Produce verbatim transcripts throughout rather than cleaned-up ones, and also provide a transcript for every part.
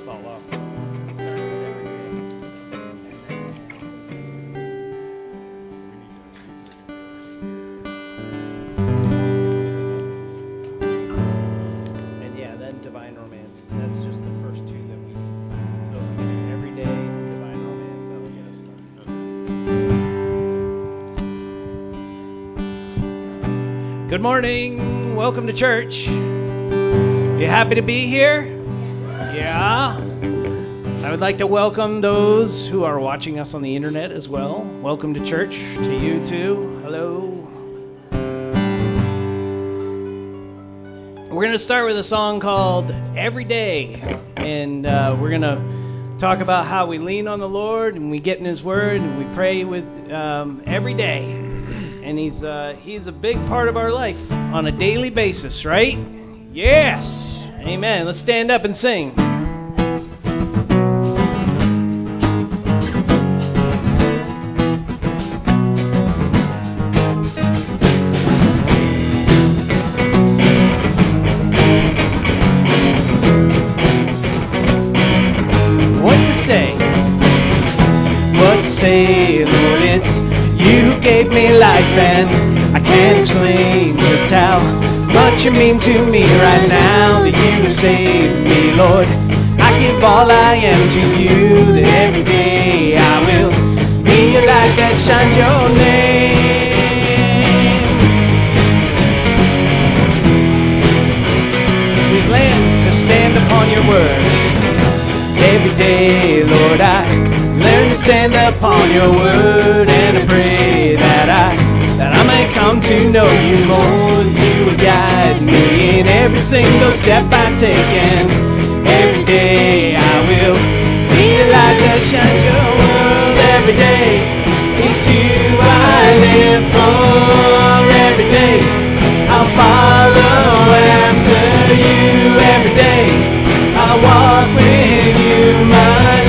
this all up. And yeah, then Divine Romance. That's just the first two that we need. So if we do every day Divine Romance, that'll get us started. Good morning. Welcome to church. You happy to be here? Yeah. I would like to welcome those who are watching us on the internet as well. Welcome to church. To you too. Hello. We're going to start with a song called Every Day. And uh, we're going to talk about how we lean on the Lord and we get in His Word and we pray with um, every day. And He's uh, He's a big part of our life on a daily basis, right? Yes. Amen. Let's stand up and sing. What to say? What to say, Lord? It's you gave me life and I can't explain just how much you mean to me right now that you have saved me, Lord. I give all I am to you, that every day I will be a light that shines your name. We've learned to stand upon your word. Every day, Lord, I learn to stand upon your word, and I pray that I that I may come to know you more. You will guide me in every single step I take, and every day I will be a light that shines your world. Every day it's you I live for. Every day I'll follow after you. Every day I'll walk with you, my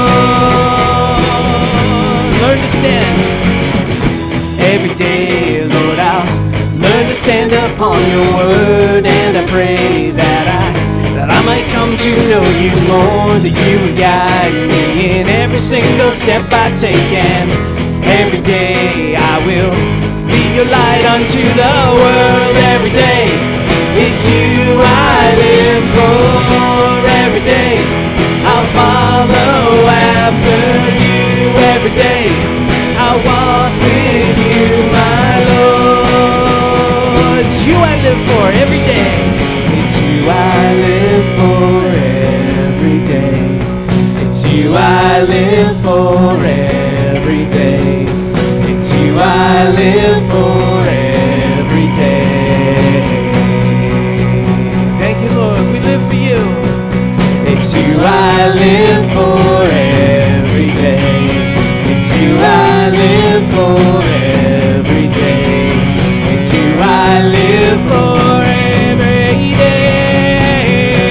Lord. Learn to stand. Every day, Lord, I'll learn to stand upon your word, and I pray that I that I might come to know you more, that you would guide me in every single step I take, and every day I will be your light unto the world. Every day it's you I live for. Every day I'll follow after you. Every day I'll walk with you, my Lord. It's you I live for every day. It's you I live for every day. It's you I live for every day. It's you I live for every day. Thank you, Lord. We live for you. It's you I live for every day. It's you I live for every day. It's you I live for every day.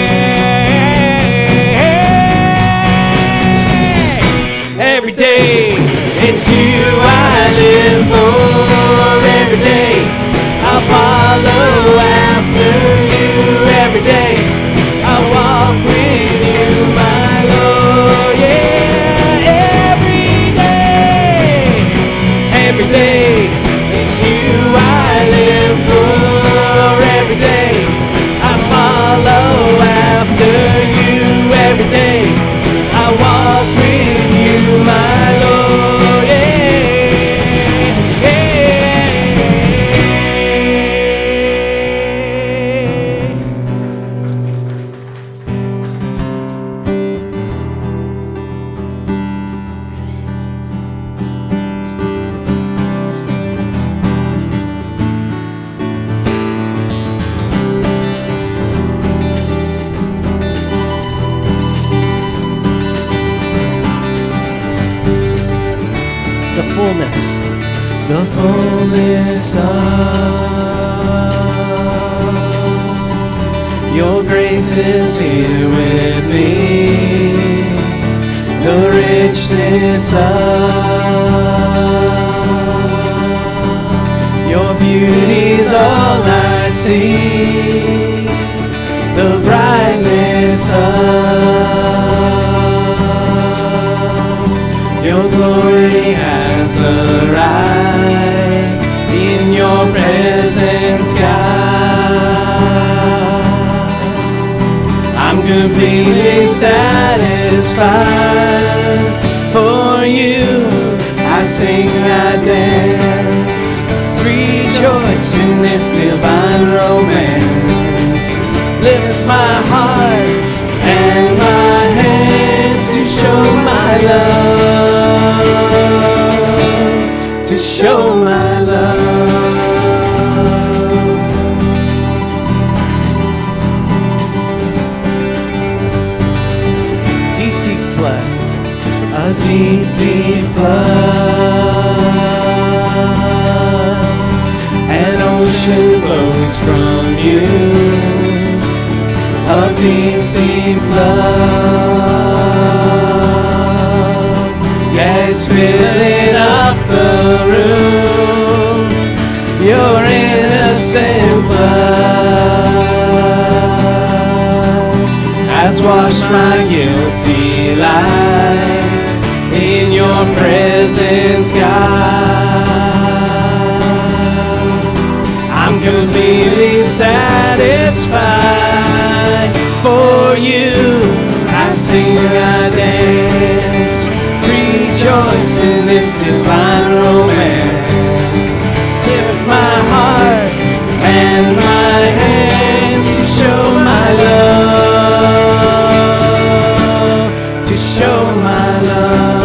Every day, it's you I live for. Every day, I'll follow after you. Every day, I'll walk with you, my Lord. Yeah, every day. Every day, it's you I live for. Every day, I follow after you. Every day, I walk with you, my Lord. Yeah, the fullness, the fullness of your grace is here with me. The richness of your beauty's all I see. The brightness of completely satisfied. For you, I sing, I dance, rejoice in this divine romance. Lift my heart and my hands to show my love, to show my love. Deep, deep flood, a deep, deep flood, an ocean flows from you. A deep, deep love, yeah, it's filling up the room. Your innocent blood has washed my guilty life in your presence, God. I'm completely satisfied. For you, I sing, I dance, rejoice in this divine romance. Lift my heart and my hands to show my love, to show my love.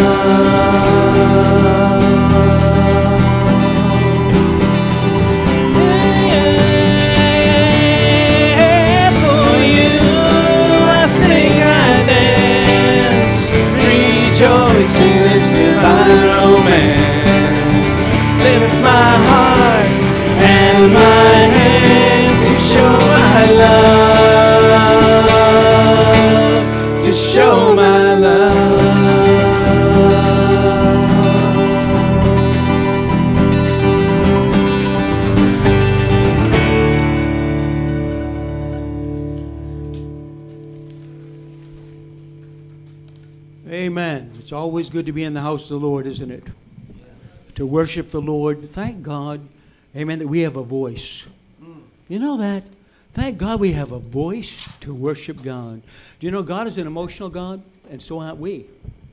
Rejoice in this divine romance. Lift my heart and my hands to show my love, to show my love. Amen. It's always good to be in the house of the Lord, isn't it? Yeah. To worship the Lord. Thank God, amen, that we have a voice. Mm. You know that? Thank God we have a voice to worship God. Do you know God is an emotional God? And so aren't we.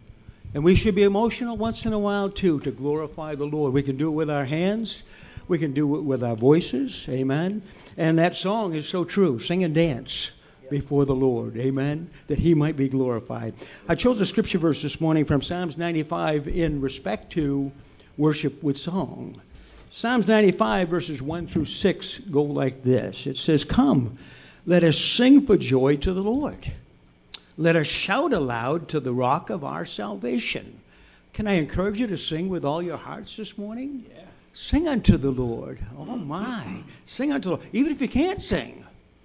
And we should be emotional once in a while, too, to glorify the Lord. We can do it with our hands. We can do it with our voices. Amen. And that song is so true. Sing and dance before the Lord, amen, that he might be glorified. I chose a scripture verse this morning from Psalms ninety-five in respect to worship with song. Psalms ninety-five verses one through six go like this. It says, "Come, let us sing for joy to the Lord. Let us shout aloud to the rock of our salvation." Can I encourage you to sing with all your hearts this morning? Yeah. Sing unto the Lord. Oh my. Sing unto the Lord. Even if you can't sing,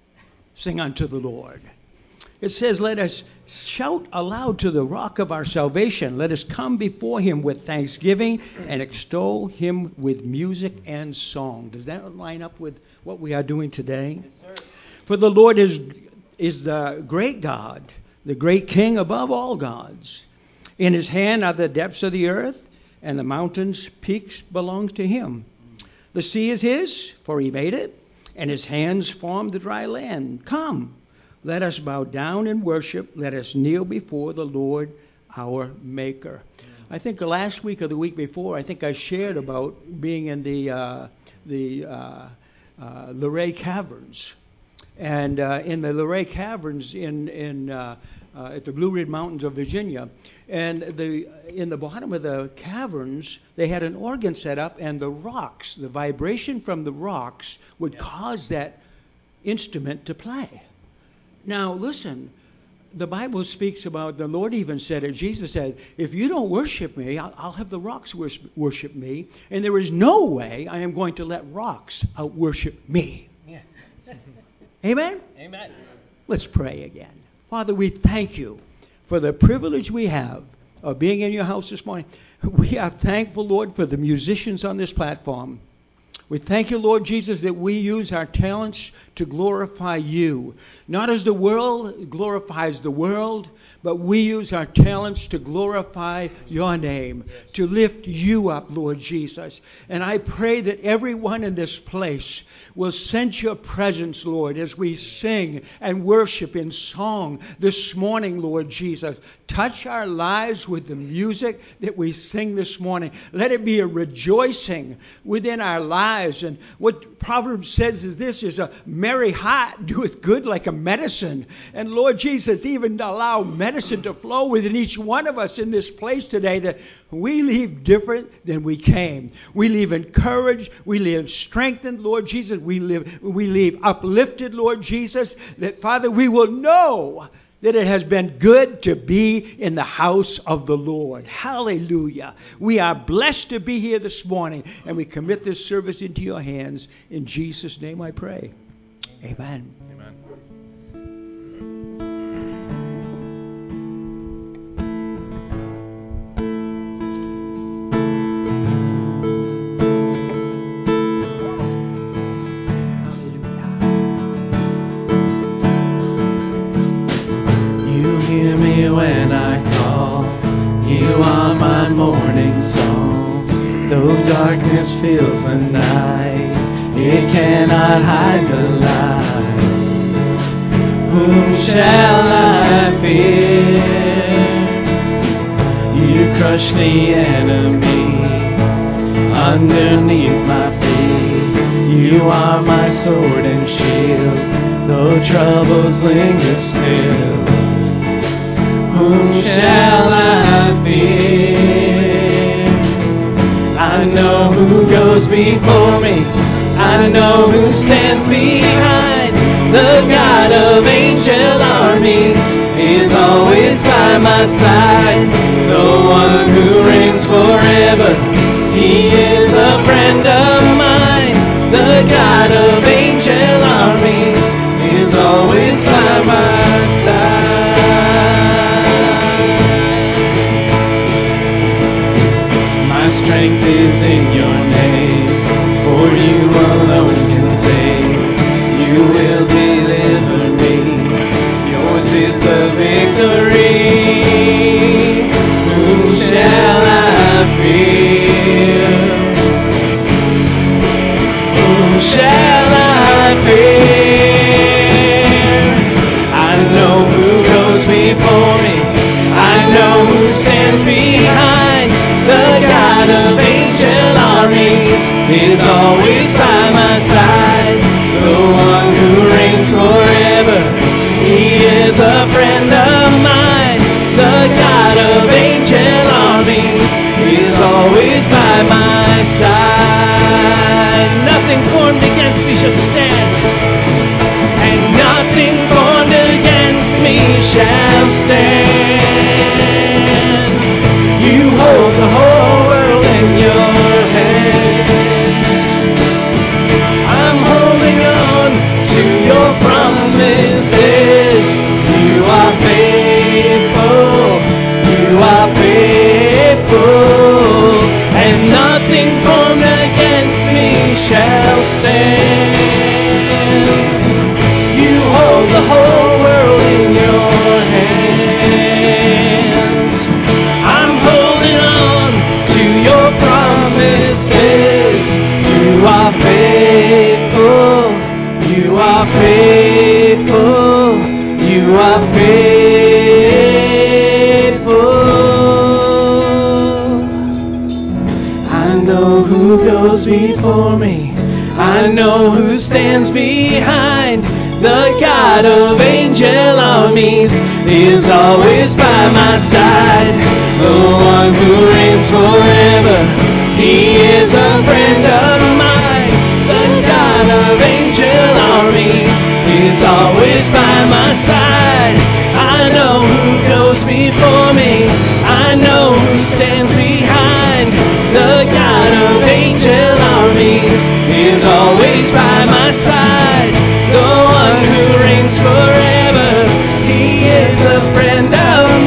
sing unto the Lord. It says, let us shout aloud to the rock of our salvation. Let us come before him with thanksgiving and extol him with music and song. Does that line up with what we are doing today? Yes, sir. For the Lord is, is the great God, the great King above all gods. In his hand are the depths of the earth, and the mountains' peaks belong to him. The sea is his, for he made it, and his hands formed the dry land. Come, let us bow down and worship. Let us kneel before the Lord our Maker. I think the last week or the week before, I think I shared about being in the uh, the uh, uh, Luray Caverns, and uh, in the Luray Caverns in in uh, uh, at the Blue Ridge Mountains of Virginia, and the in the bottom of the caverns they had an organ set up, and the rocks, the vibration from the rocks would yeah. cause that instrument to play. Now listen. The Bible speaks about, the Lord even said it, Jesus said, if you don't worship me, I'll, I'll have the rocks worship me, and there is no way I am going to let rocks out-worship me. Yeah. Amen? Amen. Let's pray again. Father, we thank you for the privilege we have of being in your house this morning. We are thankful, Lord, for the musicians on this platform. We thank you, Lord Jesus, that we use our talents to glorify you. Not as the world glorifies the world, but we use our talents to glorify your name, to lift you up, Lord Jesus. And I pray that everyone in this place will sense your presence, Lord, as we sing and worship in song this morning, Lord Jesus. Touch our lives with the music that we sing this morning. Let it be a rejoicing within our lives. And what Proverbs says is this, is a merry heart doeth good like a medicine. And Lord Jesus, even allow medicine to flow within each one of us in this place today, that we leave different than we came. We leave encouraged. We leave strengthened, Lord Jesus. We live, we leave uplifted, Lord Jesus, that, Father, we will know that it has been good to be in the house of the Lord. Hallelujah. We are blessed to be here this morning, and we commit this service into your hands. In Jesus' name I pray. Amen. Amen. When I call, you are my morning song. Though darkness fills the night, it cannot hide the light. Whom shall I fear? You crush the enemy underneath my feet. You are my sword and shield, though troubles linger still. Whom shall I fear? I know who goes before me. I know who stands behind. The God of angel armies is always by my side. The one who reigns forever, he is a friend of mine. The God of angel armies is always by my side. Strength is in your name, for you alone can save. You will deliver me, yours is the victory. Whom shall I fear? Whom shall I fear? I know who goes before me, I know who stands behind. The God of angel armies is always by my side. The one who reigns forever, he is a friend of mine. The God of angel armies is always by my side. Nothing formed against me shall stand, and nothing formed against me shall stand. You hold the whole world in your hands. I'm holding on to your promises. You are faithful. You are faithful. And nothing formed against me shall stand. You hold the whole world in your hands. I'm holding on to your promises. You are faithful. You are faithful. You are faithful. I know who goes before me. I know who stands behind. The God of angel armies is always by my side. The one who reigns forever, he is a friend of mine. The God of angel armies is always by my side. I know who goes before me. I know who stands behind. The God of angel armies is always by my side. The one who reigns forever, he is a friend of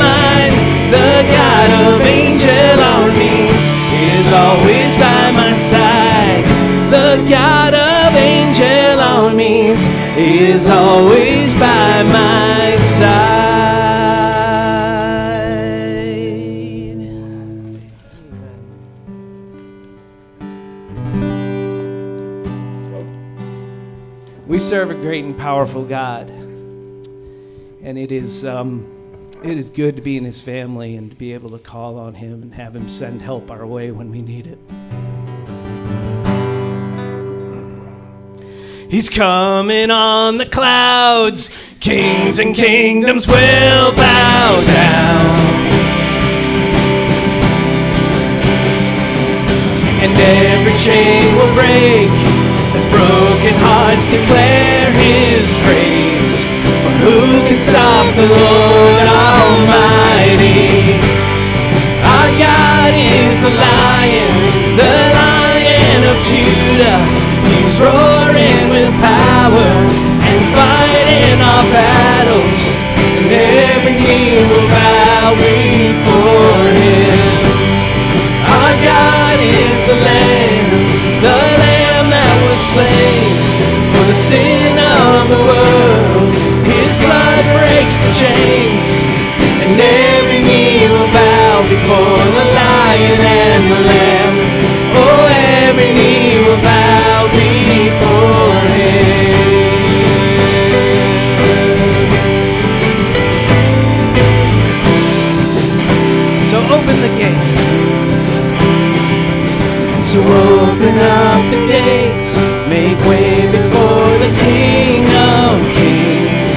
serve a great and powerful God, and it is um, it is good to be in His family and to be able to call on Him and have Him send help our way when we need it. He's coming on the clouds, kings and kingdoms will bow down, and every chain will break as broken hearts declare His praise. For who can stop the Lord Almighty? Our God is the Lion, the Lion of Judah. He's roaring with power and fighting our battles, and every knee will bow before Him. Our God is the Lamb, the Lamb that was slain for the sin of the world. His blood breaks the chains, and every knee will bow before the Lion and the Lamb. Oh, every knee will bow before Him. So open the gates. So open up the gates, make way before the King of Kings.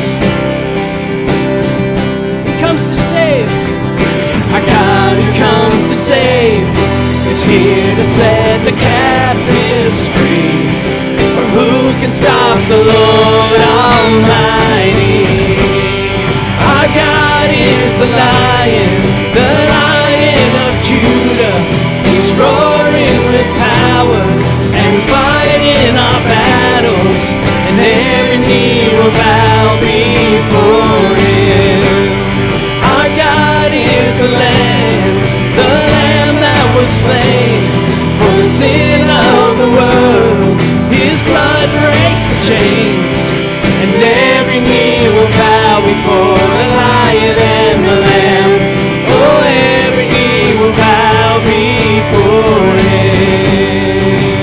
He comes to save. Our God who comes to save is here to set the captives free. For who can stop the Lord Almighty? Our God is the Lion, the Lion of Judah. He's roaring with power and fighting our battles, and every knee will bow before Him. Our God is the Lamb, the Lamb that was slain for the sin of the world. His blood breaks the chains, and every knee will bow before the Lion and the Lamb. Oh, every knee will bow before Him.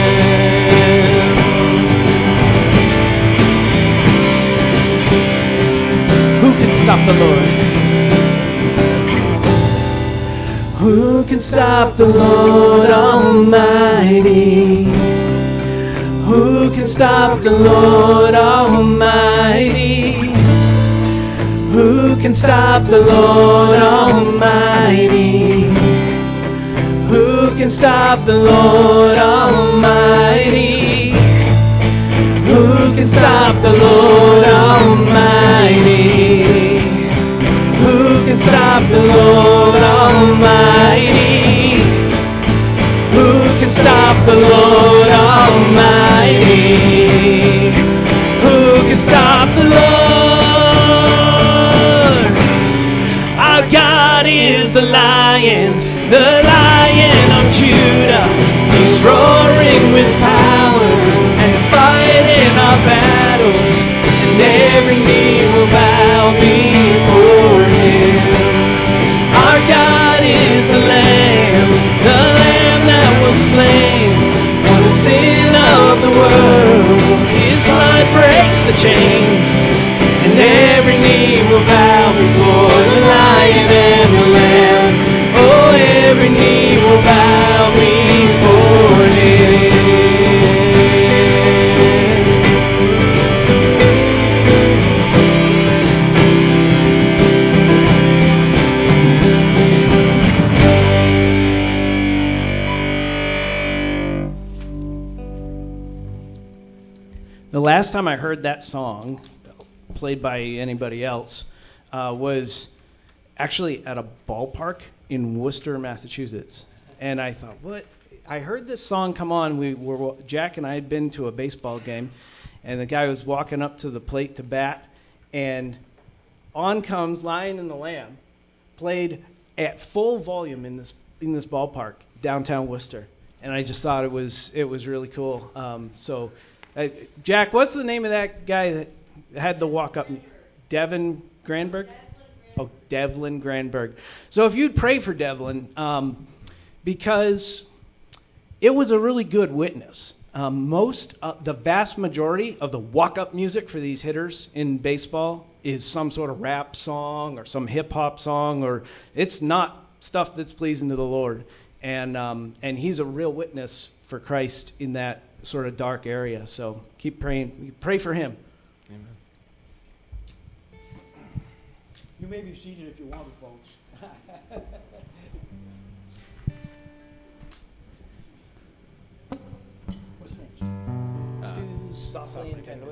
Who can stop the Lord? Who can stop the Lord Almighty? Who can stop the Lord Almighty? Who can stop the Lord Almighty? Who can stop the Lord Almighty? Who can stop the Lord Almighty? Who can stop the Lord Almighty? Who can stop the Lord Almighty? Who can stop the Lord? Our God is the Lion, the Lion of Judah. He's roaring with power and fighting our battles, and every knee will bow before Him. Our God is the Lamb, the Lamb that was slain for the sin of the world. His blood breaks the chains, and every knee will bow before the Lion and the Lamb. Oh, every knee will bow before Him. The last time I heard that song played by anybody else uh, was actually at a ballpark in Worcester, Massachusetts. And I thought, what? I heard this song come on. We were Jack and I had been to a baseball game, and the guy was walking up to the plate to bat, and on comes Lion and the Lamb, played at full volume in this in this ballpark downtown Worcester. And I just thought it was it was really cool. Um, so. Uh, Jack, what's the name of that guy that had the walk-up? Devin Granberg? Oh, Devlin Granberg. So if you'd pray for Devlin, um, because it was a really good witness. Um, most, uh, the vast majority of the walk-up music for these hitters in baseball is some sort of rap song or some hip-hop song, or it's not stuff that's pleasing to the Lord. And um, and he's a real witness for Christ in that sort of dark area. So keep praying. Pray for him. Amen. You may be seated if you want to, folks. What's next? Let's do softly and tenderly.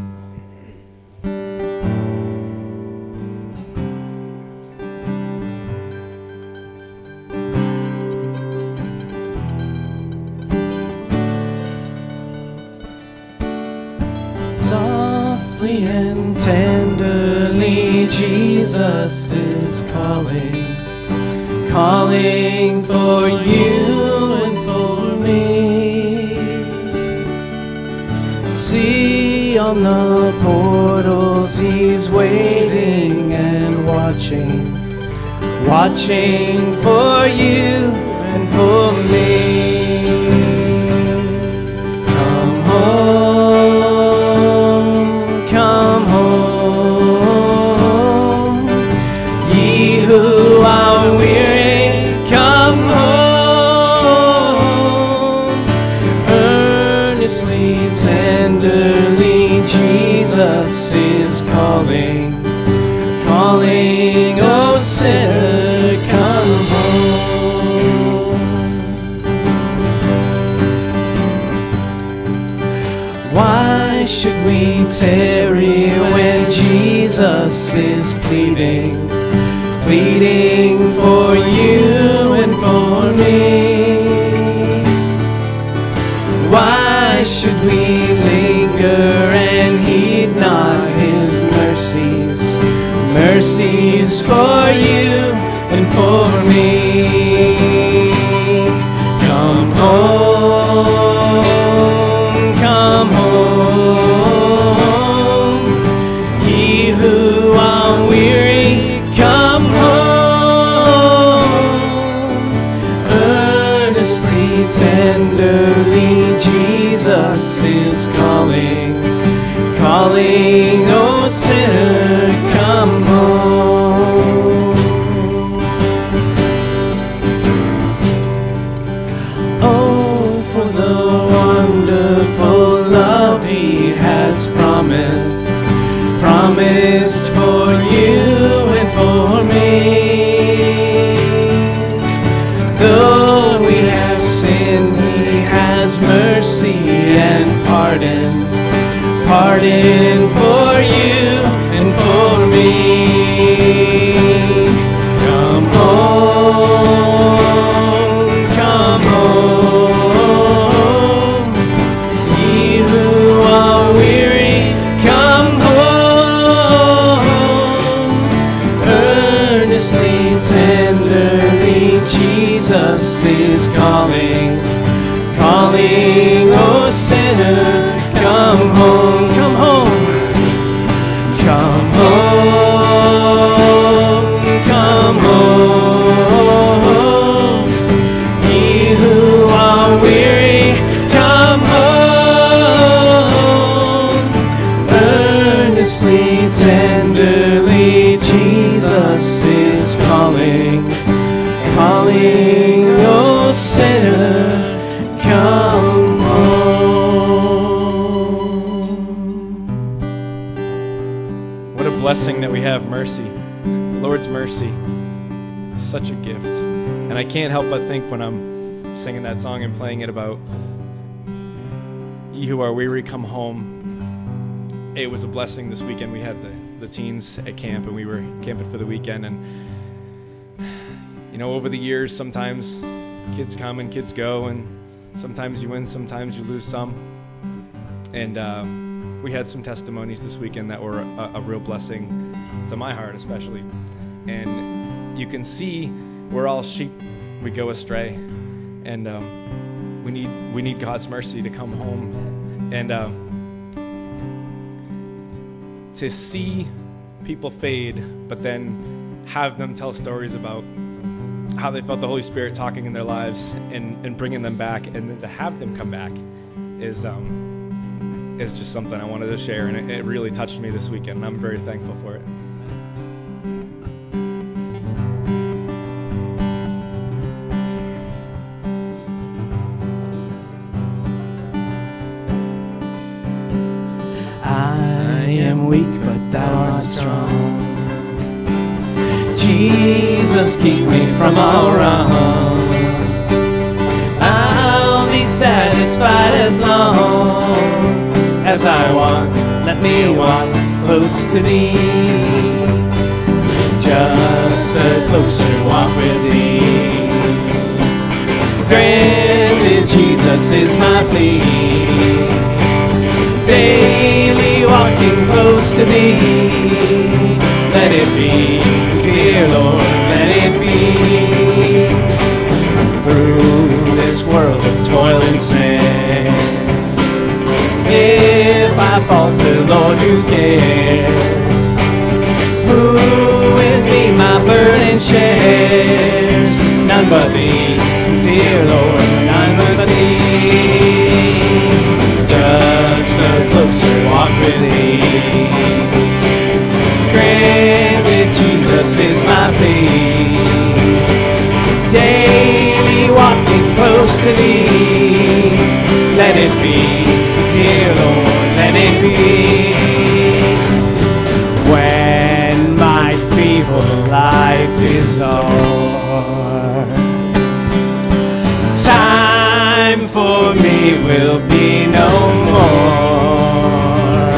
Softly and tenderly, Jesus is calling, calling for you and for me. See on the portals, he's waiting and watching, watching for you and for me. Come home, come home, ye who are weary, come home. Earnestly, tenderly, Jesus is calling, calling, oh sinner, come home. Why should we tarry when Jesus is pleading, pleading for you and for me? Why should we linger and heed not his mercies, mercies for you and for me? Come home, come home, ye who are weary, come home. Earnestly, tenderly, Jesus is calling, calling, oh sinner, come home. Oh, for the wonderful love he has promised, promised for you and for me. Though we have sinned, he has mercy and pardon, pardon for you and for me. Come home, come home, ye who are weary, come home. Earnestly, tenderly, Jesus is calling, calling, oh sinner, come home, come home, come home, come home, ye who are weary, come home. Earnestly, tenderly, Jesus is calling, calling, oh sinner, come home. What a blessing that we have mercy. The Lord's mercy is such a gift. And I can't help but think when I'm singing that song and playing it about ye who are weary, come home. It was a blessing this weekend. We had the, the teens at camp and we were camping for the weekend. And, you know, over the years, sometimes kids come and kids go. And sometimes you win, sometimes you lose some. And uh, we had some testimonies this weekend that were a, a real blessing to my heart especially. And you can see we're all sheep. We go astray. And um, we need we need God's mercy to come home. And um, to see people fade, but then have them tell stories about how they felt the Holy Spirit talking in their lives and, and bringing them back, and then to have them come back is um, is just something I wanted to share, and it, it really touched me this weekend, and I'm very thankful for it. I am weak, but thou art strong. Jesus, keep me from all wrong. I'll be satisfied as long as I walk. Let me walk close to thee. Just a closer walk with thee. Granted, Jesus is my plea. Daily walking close to thee. Let it be, dear Lord, let it be. Through this world of toil and sin, if I falter, Lord, who cares? Who with me my burden shares? None but thee, dear Lord, none but thee. Just a closer walk with thee. Granted, Jesus is my plea. Daily walking close to thee. Let it be, dear Lord, let it be. When my feeble life is o'er, time for me will be no more.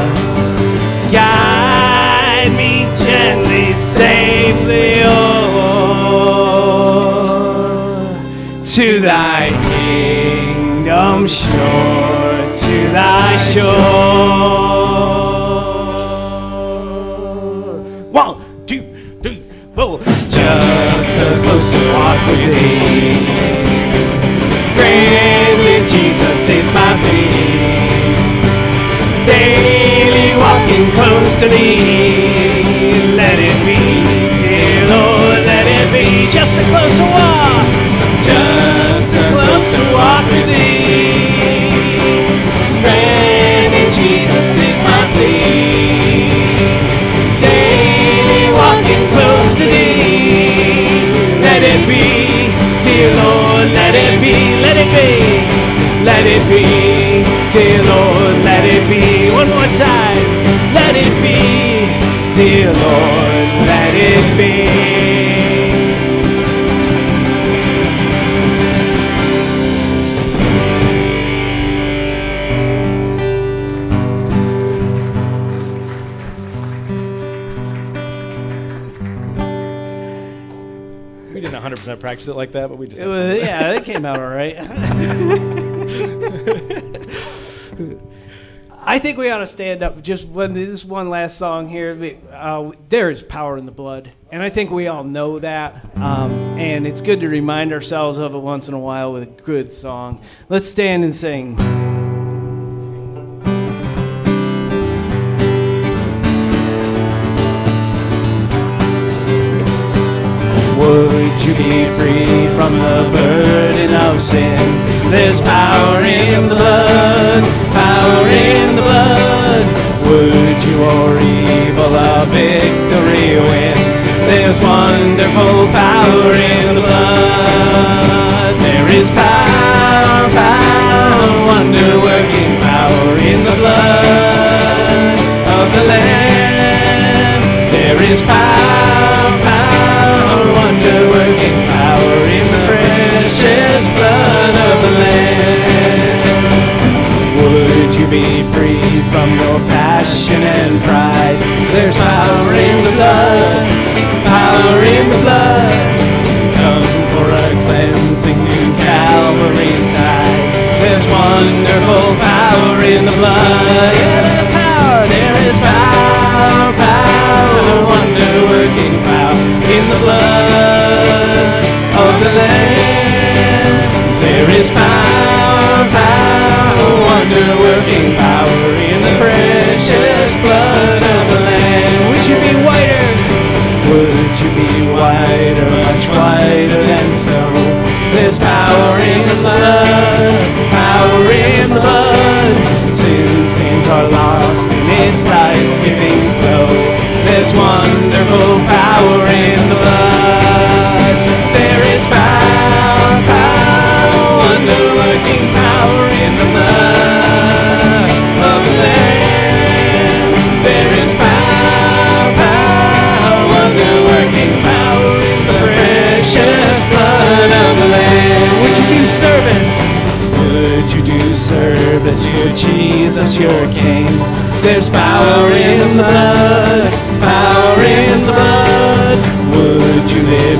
Guide me gently, safely o'er to thy kingdom shore, to thy shore. One, two, three, four. Just a closer walk with thee. Granted, Jesus is my plea. Daily walking close to thee. Let it be, dear Lord, let it be. Just a closer walk. Just a closer walk with thee. Granted, Jesus is my plea. Daily walking close to thee. Let it be, dear Lord, let it be, let it be, let it be, dear Lord, let it be. One more time, let it be, dear Lord, let it be. We didn't one hundred percent practice it like that, but we just It had was, fun with it. yeah, it came out all right. I think we ought to stand up just when this one last song here. Uh, there is power in the blood, and I think we all know that. Um, and it's good to remind ourselves of it once in a while with a good song. Let's stand and sing. Would you be free from the burden of sin? There's power in the blood, power in the blood. Would you or evil a victory win? There's wonderful power in the blood. There is power, power, wonder-working power in the blood of the Lamb. There is power, power, wonder-working power in the precious blood of the Lamb. Would you be free from your passion and pride? There's power in the blood, power in the blood. Come for a cleansing to Calvary's side. There's wonderful power in the blood. Yeah, there's power, there is power, power, wonder-working power in the blood of the Lamb. There is power, power, wonder-working power in the precious blood of the Lamb. Would you be whiter? Would you be whiter, much whiter than snow? There's power in the blood, power in the blood.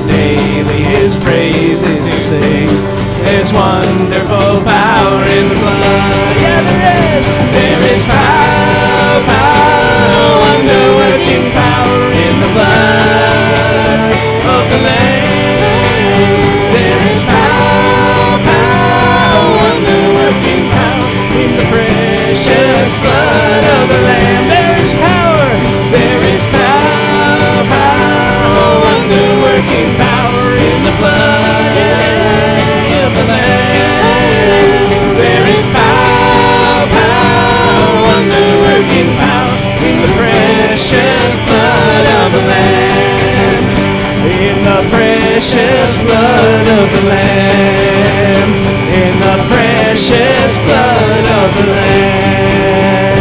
daily His praises to sing. There's wonderful power in the blood. Yeah, there is. There is power, power, wonder-working power in the blood of the Lamb. There is power, power, wonder-working power in the precious blood of the Lamb. There is power. There is power, power, wonder-working power in the blood of the Lamb. There is power, power, wonder-working power in the precious blood of the Lamb. In the precious blood of the Lamb. In the precious blood of the Lamb.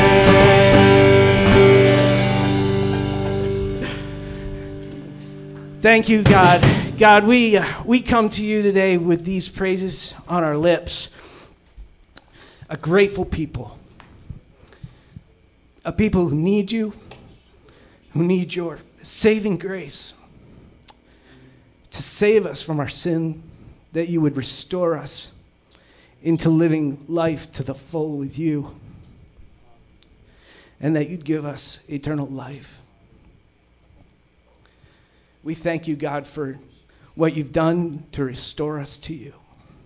Thank you, God. God, we uh, we come to you today with these praises on our lips. A grateful people. A people who need you, who need your saving grace to save us from our sin, that you would restore us into living life to the full with you, and that you'd give us eternal life. We thank you, God, for what you've done to restore us to you,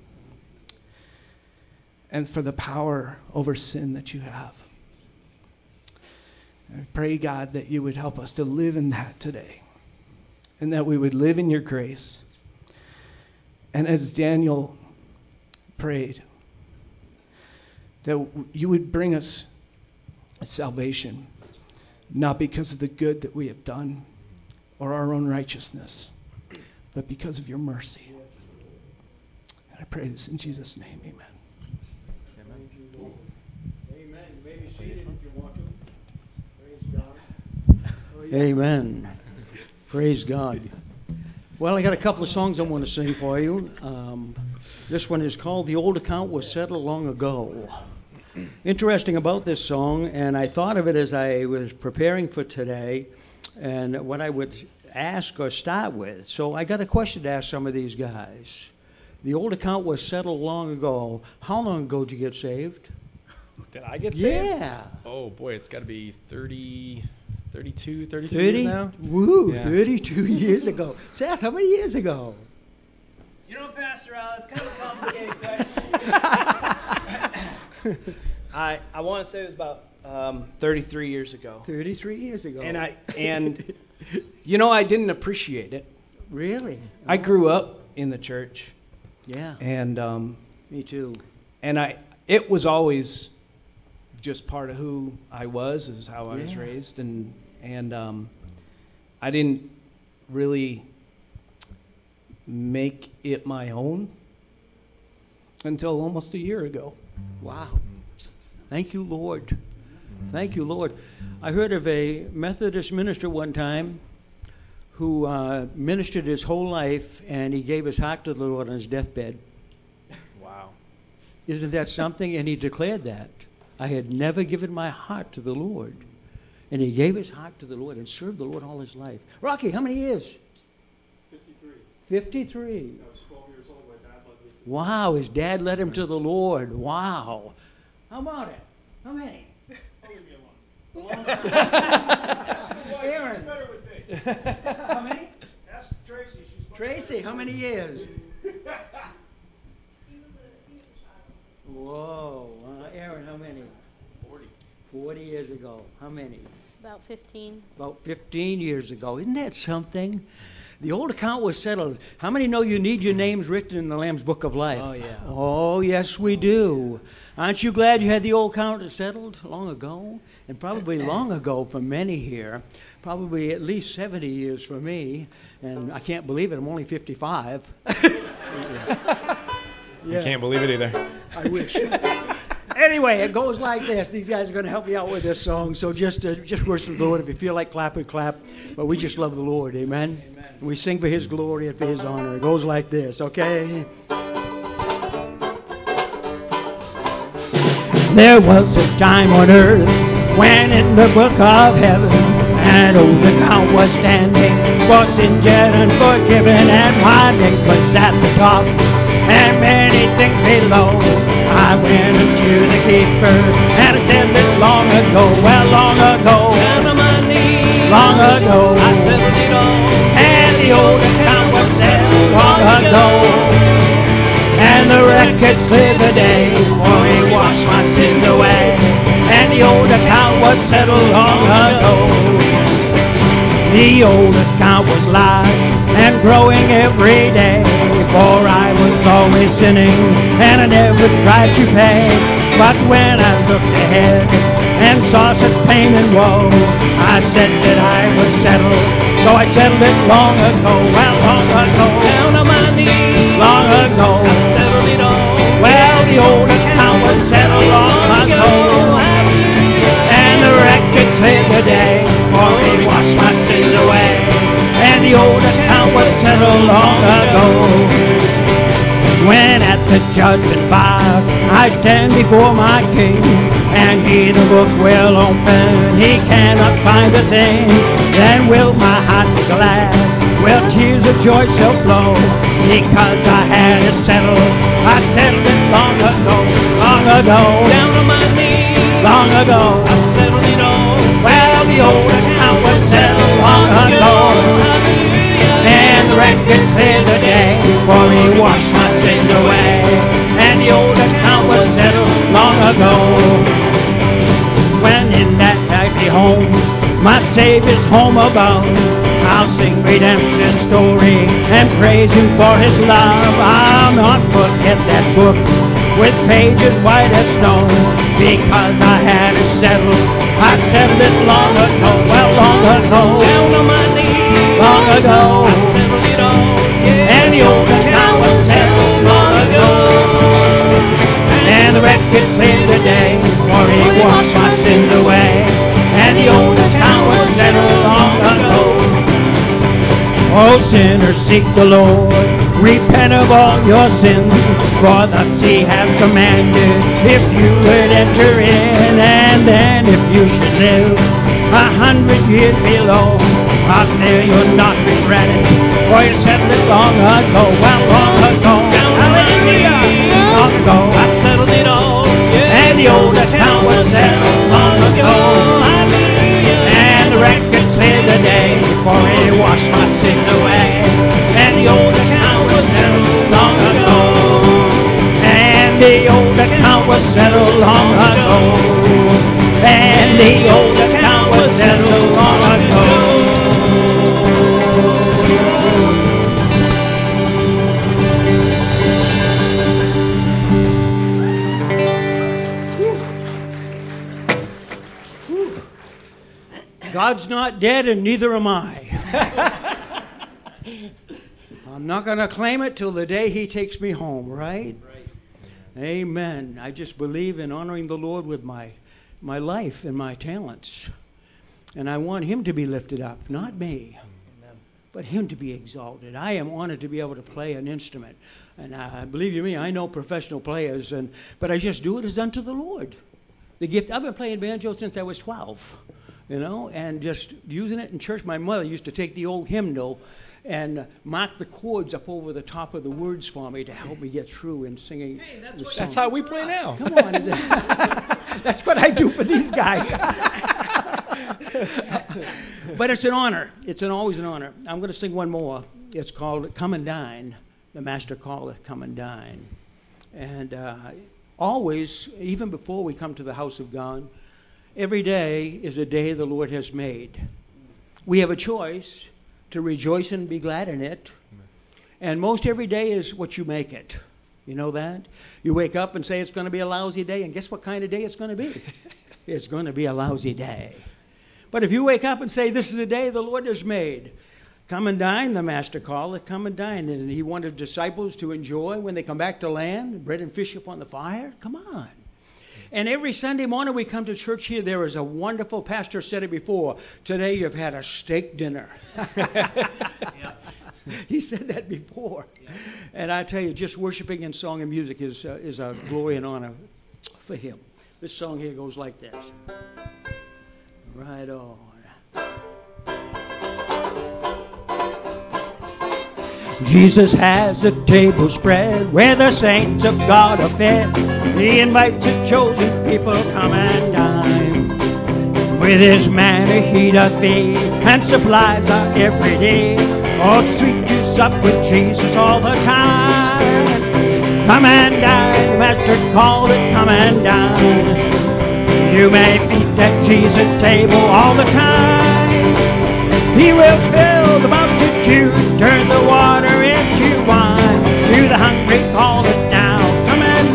and for the power over sin that you have. I pray, God, that you would help us to live in that today, and that we would live in your grace. And as Daniel prayed, that you would bring us salvation, not because of the good that we have done or our own righteousness, but because of your mercy. And I pray this in Jesus' name, amen. Amen. Amen. You may be seated if you want to. Praise God. Amen. Praise God. Well, I got a couple of songs I want to sing for you. Um, this one is called "The Old Account Was Settled Long Ago." Interesting about this song, and I thought of it as I was preparing for today, and what I would ask or start with. So I got a question to ask some of these guys. The old account was settled long ago. How long ago did you get saved? Did I get saved? Yeah. Oh, boy, it's got to be thirty, thirty-two, thirty-three thirty? years now. Woo, Yeah. thirty-two years ago. Seth, how many years ago? You know, Pastor Al, it's kind of a complicated question. I I want to say it was about um, thirty-three years ago. thirty-three years ago. And I and you know, I didn't appreciate it. Really? I grew up in the church, Yeah. and um, Me too. and I it was always just part of who I was. It was how I was Yeah. raised, and and um, I didn't really make it my own until almost a year ago. Wow. Thank you, Lord. Thank you, Lord. I heard of a Methodist minister one time who uh, ministered his whole life, and he gave his heart to the Lord on his deathbed. Wow. Isn't that something? And he declared that. I had never given my heart to the Lord. And he gave his heart to the Lord and served the Lord all his life. Rocky, how many years? fifty-three. fifty-three. I was twelve years old when my dad led me to Wow, his dad led him to the Lord. Wow. How about it? How many? I'll leave you alone. A long time. She's Aaron. better with me. How many? Ask Tracy. She's much Tracy, better how with many me. years? He was a he was a child. Whoa. Uh, Aaron, how many? forty. forty years ago. How many? About fifteen. About fifteen years ago. Isn't that something? The old account was settled. How many know you need your names written in the Lamb's Book of Life? Oh, yeah. Oh, yes, we do. Aren't you glad you had the old account settled long ago? And probably long ago for many here. Probably at least seventy years for me. And I can't believe it. I'm only fifty-five. You can't believe it either. I wish. Anyway, it goes like this. These guys are going to help me out with this song, so just uh, just worship the Lord. If you feel like clapping, clap. But we just love the Lord, amen? Amen. We sing for His glory and for His honor. It goes like this, okay? There was a time on earth when in the book of heaven an old account was standing for sin dead and forgiven. my name was at the top, and many things below. I went into the keeper, and I said that long ago, well, long ago, Down on my knees, long ago, I settled it all. and the old account was settled long ago, and the records cleared the day, for he washed my sins away, and the old account was settled long ago. The old account was large and growing every day, for I was always sinning and I never tried to pay. But when I looked ahead and saw such pain and woe, I said that I would settle, so I settled it long ago, well, long ago, Down on my knees, long ago. I settled it all. Well, the old account was settled long ago, and the records cleared the day, for he washed my sins away, and the old account was settled long ago. When at the judgment bar I stand before my King, and he the book will open, he cannot find a thing, then will my heart be glad, will tears of joy shall flow, because I had it settled, I settled it long ago, long ago, Down on my knees, long ago. I settled it all. Well, the old account was settled long ago, and the records cleared the day, for he washed my sins away, and the old account was settled long ago. When in that happy home, my Savior's home above, I'll sing redemption story and praise him for his love. I'll not forget that book with pages white as snow, because I had it settled, I settled it long ago, well, long ago, Down on my knees, long ago, I settled it all. Yeah. and the old account was settled long ago, and the records cleared the day, for he washed my sins away, and the old account was settled long ago. Oh, sinners, seek the Lord, repent of all your sins, for thus he hath commanded, if you would enter in, and then if you should live a hundred years below, out there you'll not regret it, for you settled it long ago, well, long ago, hallelujah, long ago, I settled it all. Yeah. and the old account was settled long ago, and the records cleared the day, for he washed my sins away, and the old account was settled long ago, and the old account was settled long ago, and the old account was settled long ago. God's not dead, and neither am I. I'm not going to claim it till the day he takes me home, right? Amen. I just believe in honoring the Lord with my my life and my talents. And I want him to be lifted up, not me, but him to be exalted. I am honored to be able to play an instrument. And I, believe you me, I know professional players, and but I just do it as unto the Lord. The gift, I've been playing banjo since I was twelve, you know, and just using it in church. My mother used to take the old hymnal and mark the chords up over the top of the words for me to help me get through in singing. Hey, that's the what- song. That's how we play now. Come on. That's what I do for these guys. But it's an honor. It's an always an honor. I'm going to sing one more. It's called Come and Dine. The Master calleth, come and dine. And uh, always, even before we come to the house of God, every day is a day the Lord has made. We have a choice to rejoice and be glad in it. And most every day is what you make it. You know that? You wake up and say it's going to be a lousy day, and guess what kind of day it's going to be? It's going to be a lousy day. But if you wake up and say, this is the day the Lord has made, come and dine, the Master calleth, come and dine. And he wanted disciples to enjoy when they come back to land, bread and fish upon the fire. Come on. And every Sunday morning we come to church here, there is a wonderful, pastor said it before, today you've had a steak dinner. Yeah. He said that before. Yeah. And I tell you, just worshiping in song and music is, uh, is a glory and honor for him. This song here goes like this. Right on. Jesus has a table spread where the saints of God are fed. He invites his chosen people, come and dine. With his manna he doth feed and supplies our every need. Oh, it's sweet to sup with Jesus all the time. Come and dine, the Master called it, come and dine. You may feast at Jesus' table all the time. He will fill the multitude, turn the water into wine. To the hungry call it now, come and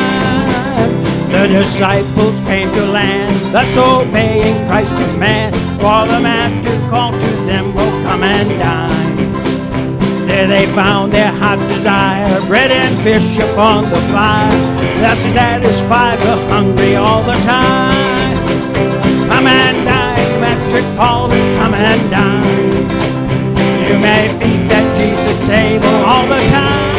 dine. The disciples came to land, thus obeying Christ's command. For the Master called to them, oh, come and dine. There they found their heart's desire, bread and fish upon the fire. Thus he satisfied the hungry all the time. Come and dine, Master called it, come and dine. You may feast at Jesus' table all the time.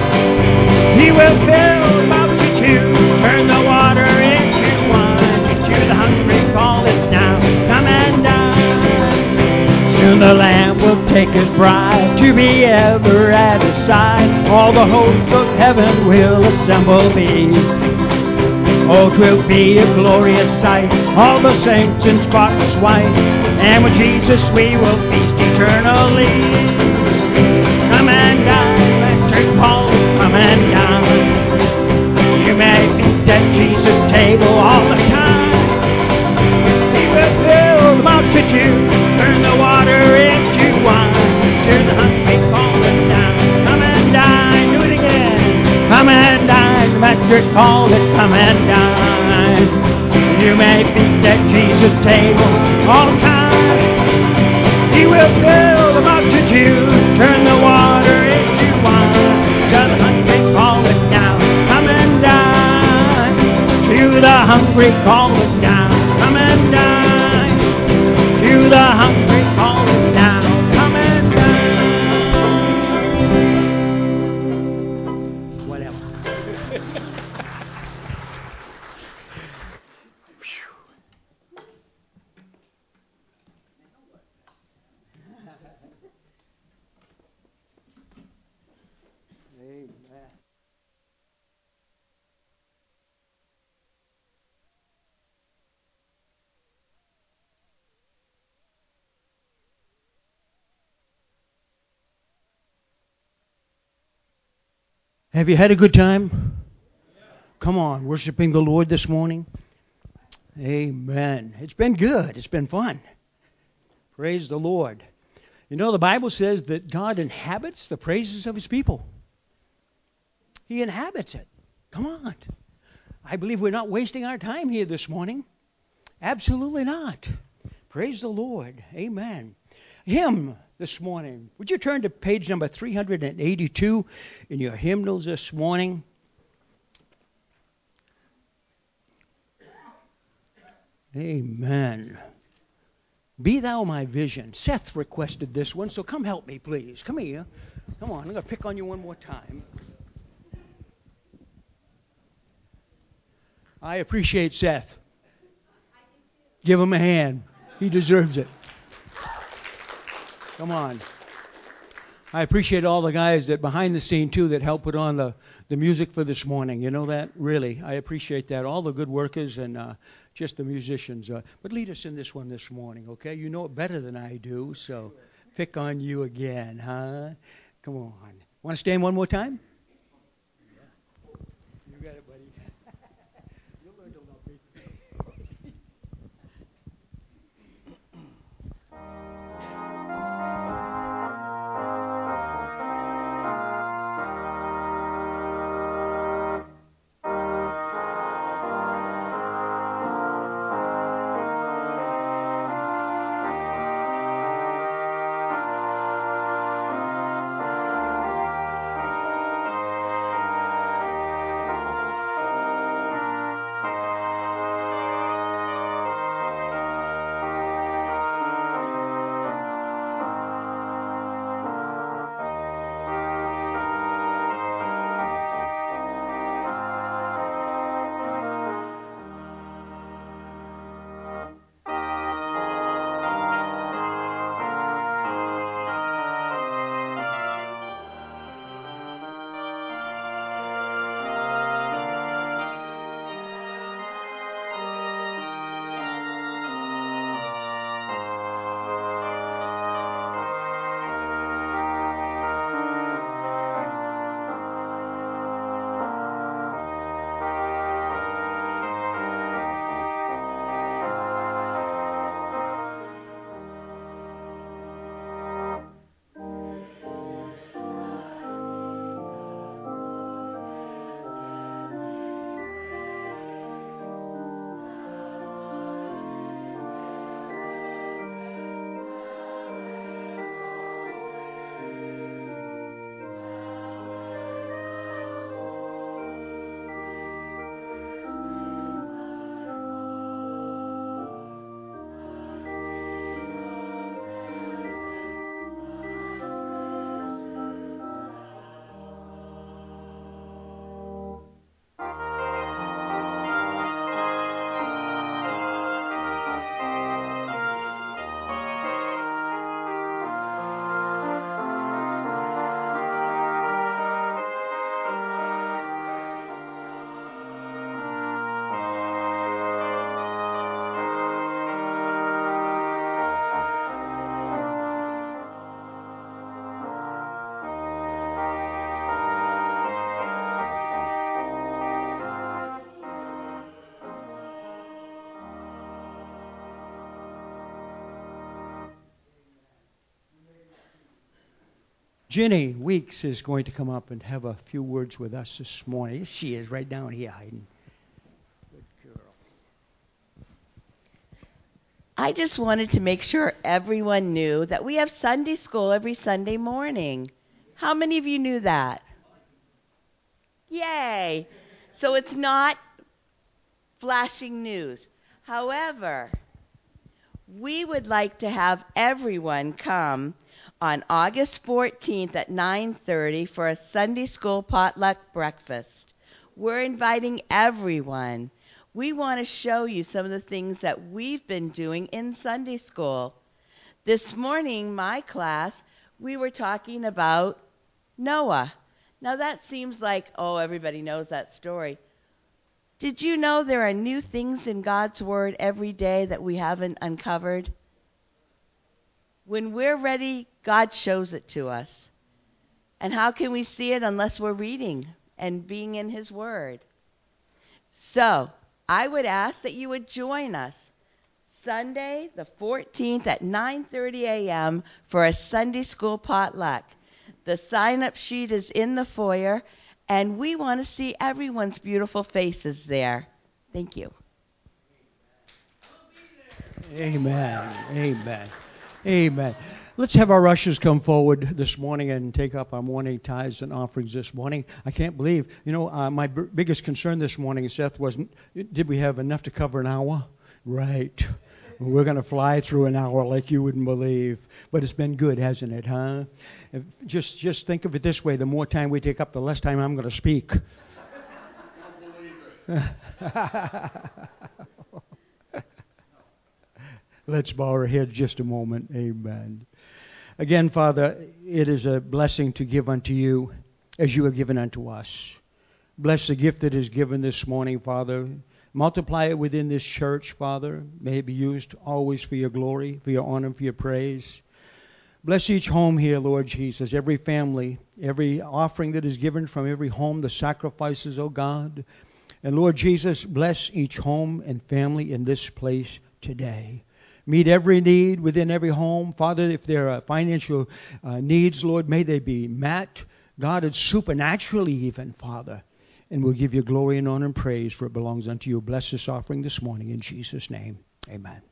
He will fill the multitude, turn the water into wine. To the hungry call it now, come and dine. Soon the Lamb will take his bride to be ever at his side. All the hosts of heaven will assemble be. Oh, 'twill be a glorious sight, all the saints in spotless white, and with Jesus we will feast eternally. Come and dine, Master call it, come and dine. You may feast at Jesus' table all the time. He will fill the multitude, turn the water into wine. To the hungry call it down, come and dine, do it again. Come and dine, the Master called it, come and dine. You may feast at Jesus' table all the time. He will fill the multitude, turn the water into wine. To the hungry call it now, come and dine. To the hungry call it down, come and dine. To the hungry call it now, come and dine. Whatever. Amen. Have you had a good time? Come on, worshiping the Lord this morning. Amen. It's been good. It's been fun. Praise the Lord. You know, the Bible says that God inhabits the praises of his people. He inhabits it. Come on. I believe we're not wasting our time here this morning. Absolutely not. Praise the Lord. Amen. Hymn this morning. Would you turn to page number three hundred eighty-two in your hymnals this morning? Amen. Be thou my vision. Seth requested this one, so come help me, please. Come here. Come on, I'm going to pick on you one more time. I appreciate Seth. Give him a hand. He deserves it. Come on. I appreciate all the guys that behind the scene, too, that help put on the, the music for this morning. You know that? Really. I appreciate that. All the good workers and uh, just the musicians. Uh, but lead us in this one this morning, okay? You know it better than I do, so pick on you again, huh? Come on. Want to stand one more time? You got it, buddy. You'll learn to love me. Jenny Weeks is going to come up and have a few words with us this morning. She is right down here hiding. Good girl. I just wanted to make sure everyone knew that we have Sunday school every Sunday morning. How many of you knew that? Yay! So it's not flashing news. However, we would like to have everyone come on August fourteenth at nine thirty for a Sunday school potluck breakfast. We're inviting everyone. We want to show you some of the things that we've been doing in Sunday school. This morning, my class, we were talking about Noah. Now that seems like, oh, everybody knows that story. Did you know there are new things in God's Word every day that we haven't uncovered? When we're ready, God shows it to us. And how can we see it unless we're reading and being in His Word? So, I would ask that you would join us Sunday the fourteenth at nine thirty a.m. for a Sunday school potluck. The sign-up sheet is in the foyer, and we want to see everyone's beautiful faces there. Thank you. Amen. Amen. Amen. Let's have our ushers come forward this morning and take up our morning tithes and offerings this morning. I can't believe, you know, uh, my b- biggest concern this morning, Seth, wasn't, did we have enough to cover an hour? Right. We're going to fly through an hour like you wouldn't believe. But it's been good, hasn't it, huh? If, just just think of it this way. The more time we take up, the less time I'm going to speak. Let's bow our heads just a moment. Amen. Again, Father, it is a blessing to give unto you as you have given unto us. Bless the gift that is given this morning, Father. Multiply it within this church, Father. May it be used always for your glory, for your honor, for your praise. Bless each home here, Lord Jesus, every family, every offering that is given from every home, the sacrifices, oh God. And Lord Jesus, bless each home and family in this place today. Meet every need within every home. Father, if there are financial uh, needs, Lord, may they be met. God, it's supernaturally even, Father. And we'll give you glory and honor and praise, for it belongs unto you. Bless this offering this morning in Jesus' name. Amen.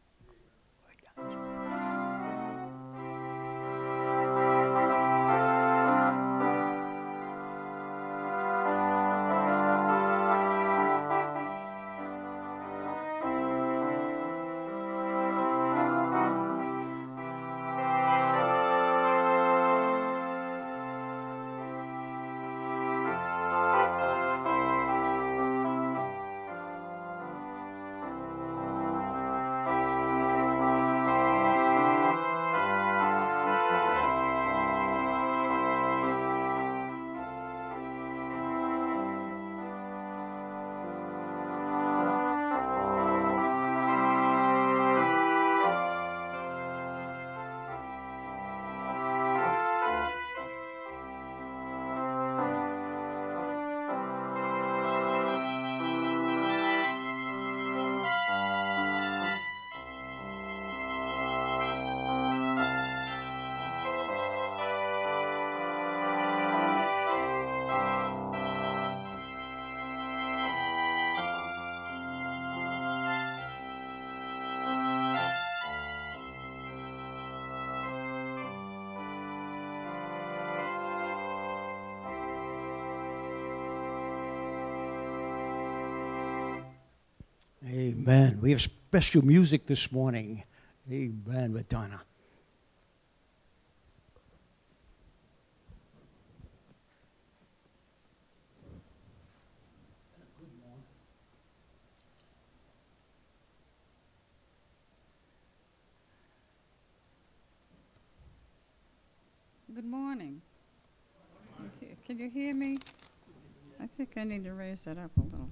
Amen. We have special music this morning. Amen, with Donna. Good morning. Can you hear me? I think I need to raise that up a little.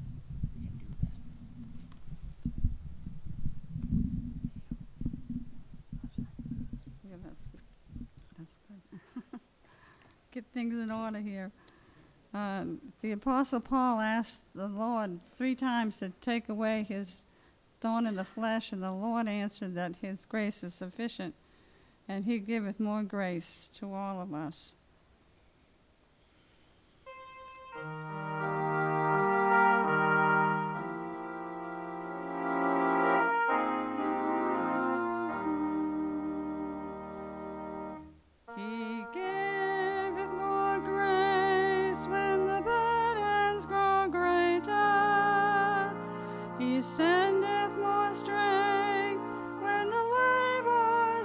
Yeah, that's good. That's good. Get things in order here. Uh, the Apostle Paul asked the Lord three times to take away his thorn in the flesh, and the Lord answered that his grace is sufficient. and he giveth more grace to all of us. He giveth more grace when the burdens grow greater. He sendeth more strength when the labors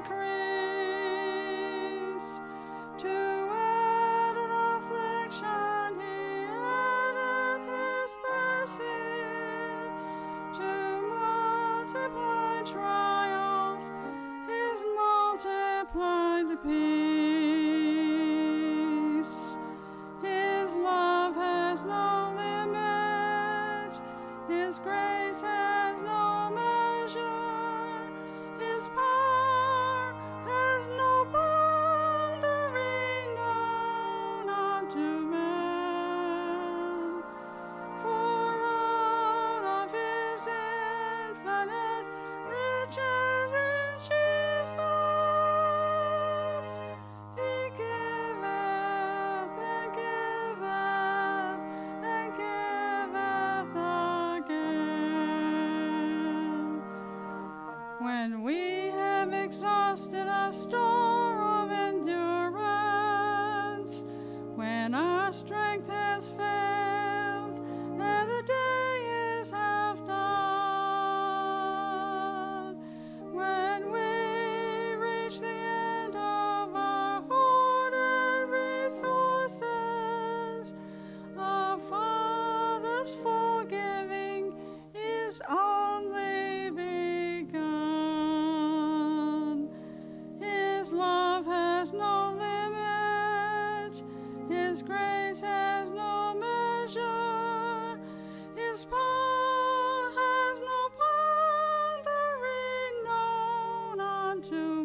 increase. To added affliction he addeth his mercy. To multiply trials his multiplied peace. His love has no limit. His grace has no measure. His power has no boundary known unto man. For out of his infinite riches in Jesus, he giveth and giveth and giveth again. When we have exhausted our store of endurance, when our strength has failed and the day is half done, when we reach the end of our hoarded resources, our Father's forgiving is only begun. His love has no limit. His grace has no measure. His power has no boundary known unto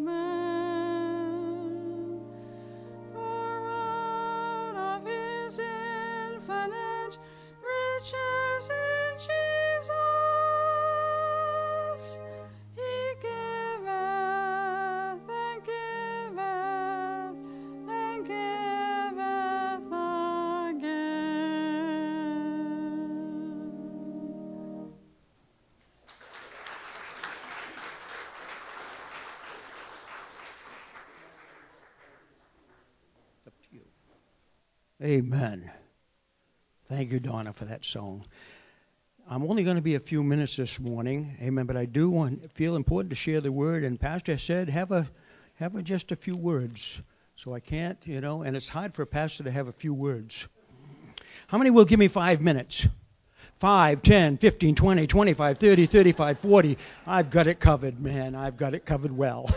man. For out of his infinite riches in Jesus, he giveth and giveth and giveth again. Up to you. Amen. Thank you, Donna, for that song. I'm only going to be a few minutes this morning, amen. But I do want feel important to share the word. And Pastor said, have a have a, just a few words. So I can't, you know. And it's hard for a pastor to have a few words. How many will give me five minutes? Five, ten, fifteen, twenty, twenty-five, thirty, thirty-five, forty. I've got it covered, man. I've got it covered well.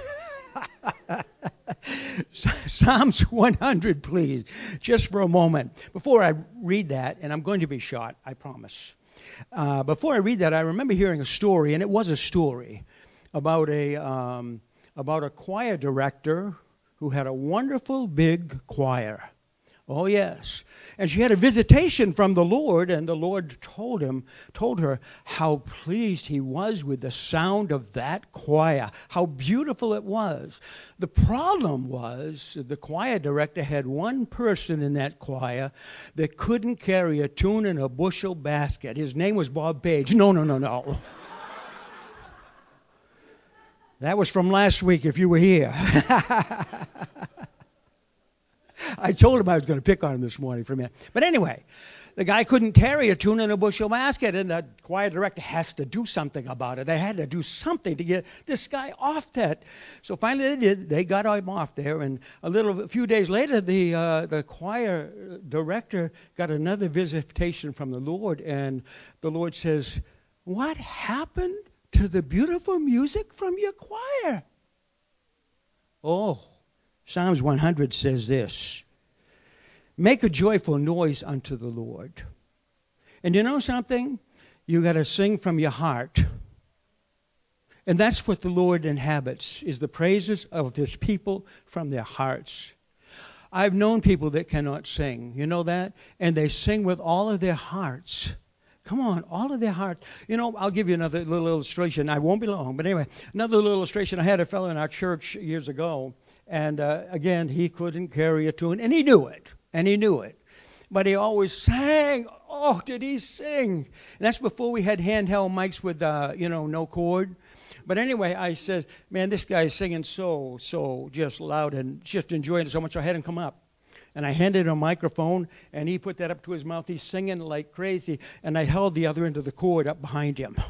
Psalms one hundred, please, just for a moment. Before I read that, and I'm going to be short, I promise. Uh, before I read that, I remember hearing a story, and it was a story about a um, about a choir director who had a wonderful big choir. Oh yes, and she had a visitation from the Lord, and the Lord told him, told her how pleased He was with the sound of that choir, how beautiful it was. The problem was the choir director had one person in that choir that couldn't carry a tune in a bushel basket. His name was Bob Page. No, no, no, no. That was from last week. If you were here. I told him I was going to pick on him this morning for a minute. But anyway, the guy couldn't carry a tune in a bushel basket, and the choir director has to do something about it. They had to do something to get this guy off that. So finally they did. They got him off there, and a little, a few days later, the uh, the choir director got another visitation from the Lord, and the Lord says, "What happened to the beautiful music from your choir?" Oh. Psalms one hundred says this, make a joyful noise unto the Lord. And you know something? You got to sing from your heart. And that's what the Lord inhabits, is the praises of His people from their hearts. I've known people that cannot sing, you know that? And they sing with all of their hearts. Come on, all of their hearts. You know, I'll give you another little illustration. I won't be long, but anyway, another little illustration. I had a fellow in our church years ago, and uh, again, he couldn't carry a tune, and he knew it, and he knew it. But he always sang. Oh, did he sing? And that's before we had handheld mics with, uh, you know, no cord. But anyway, I said, man, this guy is singing so, so just loud and just enjoying it so much. I had him come up. And I handed him a microphone, and he put that up to his mouth. He's singing like crazy. And I held the other end of the cord up behind him.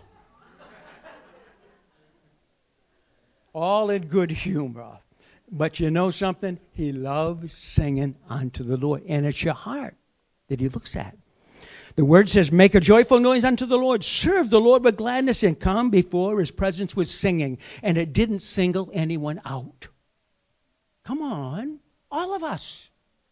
All in good humor. But you know something? He loves singing unto the Lord. And it's your heart that he looks at. The word says, make a joyful noise unto the Lord. Serve the Lord with gladness and come before his presence with singing. And it didn't single anyone out. Come on. All of us.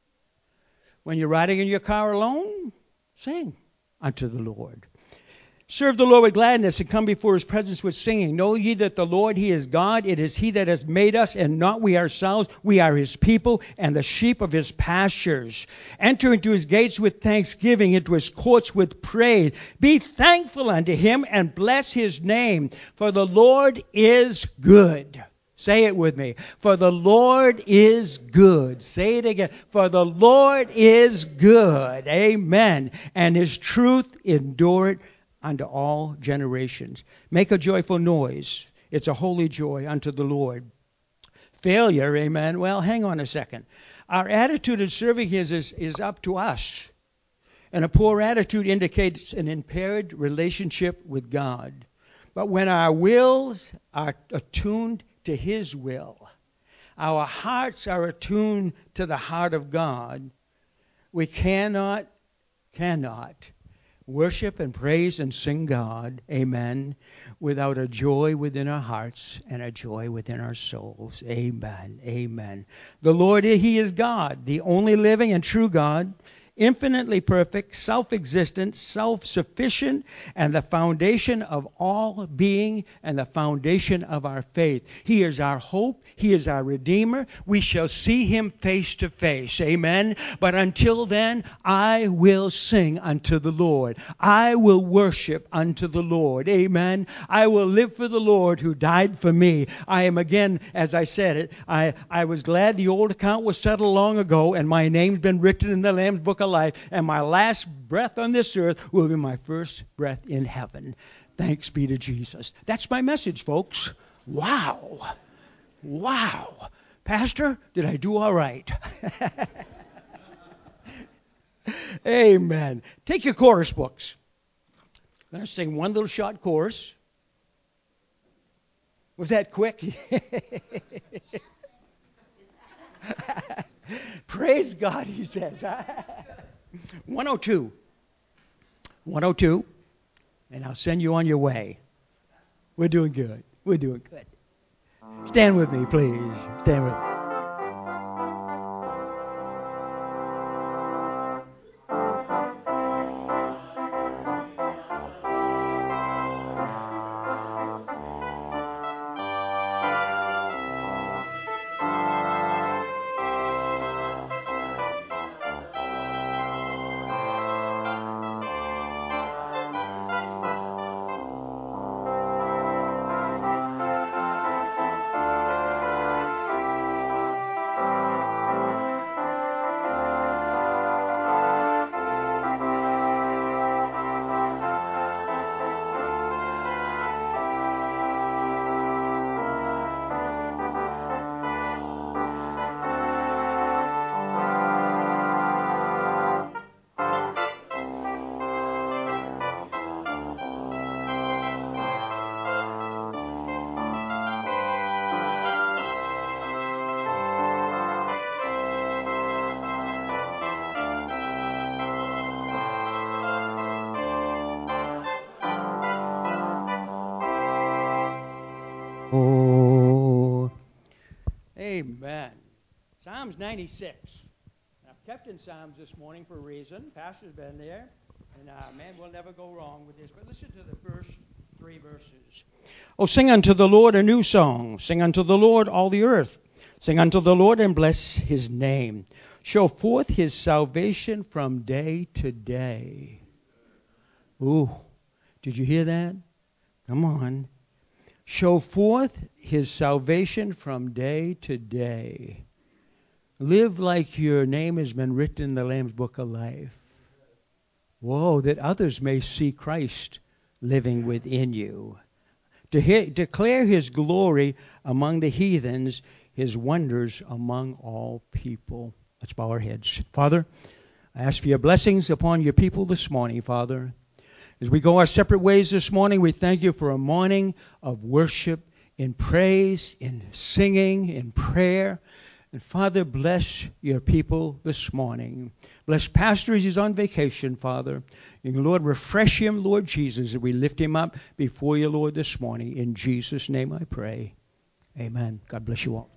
When you're riding in your car alone, sing unto the Lord. Serve the Lord with gladness and come before his presence with singing. Know ye that the Lord, he is God. It is he that has made us and not we ourselves. We are his people and the sheep of his pastures. Enter into his gates with thanksgiving, into his courts with praise. Be thankful unto him and bless his name. For the Lord is good. Say it with me. For the Lord is good. Say it again. For the Lord is good. Amen. And his truth endureth unto all generations. Make a joyful noise. It's a holy joy unto the Lord. Failure, amen. Well, hang on a second. Our attitude in serving his is, is up to us. And a poor attitude indicates an impaired relationship with God. But when our wills are attuned to his will, our hearts are attuned to the heart of God, we cannot, cannot worship and praise and sing God, amen, without a joy within our hearts and a joy within our souls. Amen, amen. The Lord, he is God, the only living and true God, infinitely perfect, self-existent, self-sufficient, and the foundation of all being and the foundation of our faith. He is our hope. He is our Redeemer. We shall see him face to face. Amen. But until then, I will sing unto the Lord. I will worship unto the Lord. Amen. I will live for the Lord who died for me. I am again, as I said it, I, I was glad the old account was settled long ago and my name's been written in the Lamb's Book of Life, and my last breath on this earth will be my first breath in heaven. Thanks be to Jesus. That's my message, folks. Wow. Wow. Pastor, did I do all right? Amen. Take your chorus books. I'm going to sing one little short chorus. Was that quick? Praise God, he says. one oh two. one oh two. And I'll send you on your way. We're doing good. We're doing good. Stand with me, please. Stand with me. Oh, amen. Psalms ninety-six. I've kept in Psalms this morning for a reason. Pastor's been there. And, uh, man, we'll never go wrong with this. But listen to the first three verses. Oh, sing unto the Lord a new song. Sing unto the Lord all the earth. Sing unto the Lord and bless his name. Show forth his salvation from day to day. Ooh, did you hear that? Come on. Show forth his salvation from day to day. Live like your name has been written in the Lamb's Book of Life. Whoa, that others may see Christ living within you. To he- declare his glory among the heathens, his wonders among all people. Let's bow our heads. Father, I ask for your blessings upon your people this morning, Father. As we go our separate ways this morning, we thank you for a morning of worship, in praise, in singing, in prayer. And Father, bless your people this morning. Bless Pastor as he's on vacation, Father. And Lord, refresh him, Lord Jesus, as we lift him up before you, Lord, this morning. In Jesus' name I pray. Amen. God bless you all.